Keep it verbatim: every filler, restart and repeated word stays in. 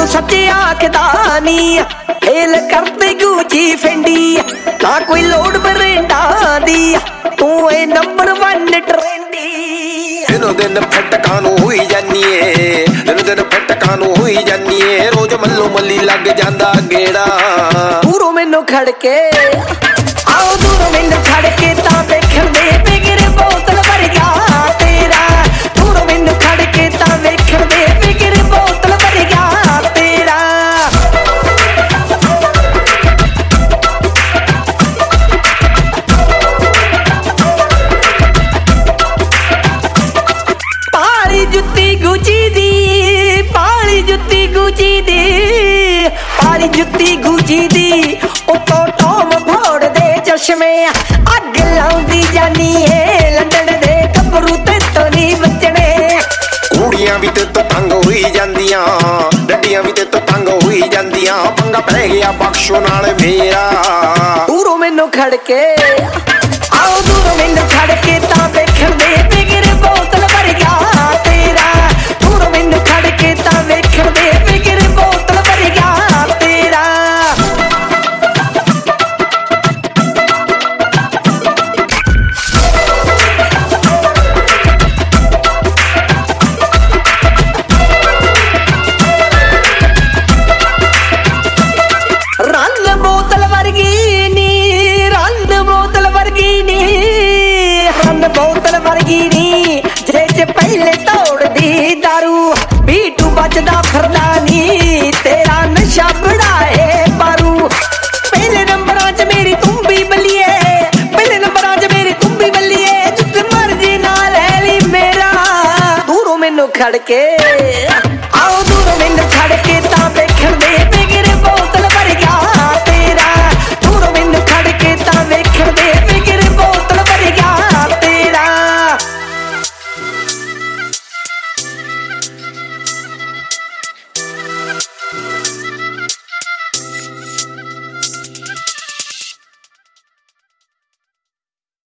तू सच्चे आखदा नी फेल करते गुची फेंडी ना कोई लोड बरेंडा दी तू ए नंबर वन ट्रेंडी दिनों दिन फटका नू हुई जानी है दिनों दिन फटका नू हुई जानी है रोज मल्लो मल्ली लग जांदा गेड़ा दूरों मैनू खड़ के आओ दूरों मैनू खड़ के ता वेखण दे बिगर बोतल भर गया तेरा दूरों मैनू खड़ के ता वेखण दे बिगर बोतल भर गया तेरा पाली जुत्ती गुची दी पाली जुत्ती गुची दी पाली जुत्ती गुची दी उतो टॉम फोड़ दे चश्मे अग लाउंदी जानी है लंडन दे कबरू ते तो नहीं बचने कुड़ियां भी ते तो तंग हुई जांदियां डड्डियां भी ते तो तंग हुई जांदियां पंगा पै गया बख्शो नाल मेरा दूरों मैनू खड़ के आओ दूरों मैनू खड़ के ता वेखण दे बिगर बोतल भर गया तेरा दूरों मैनू खड़ के ता वेखण दे बिगर बोतल भर गया तेरा रंग बोतल वर्गी नी रंग बोतल वर्गी नी रंग बोतल वर्गी नी जे च पहले तोड़ दी दारू बीटू बचदा फिरदा नी तेरा नशा बढ़ाए पारू पहले नंबरां च मेरी तुम भी बल्लिए पहले नंबरां च मेरी तुम भी बल्लिए जिथे मर्जी ना ले ली मेरा दूरों मैनू खड़ के आओ दूरों मैनू खड़ के ता वेखण दे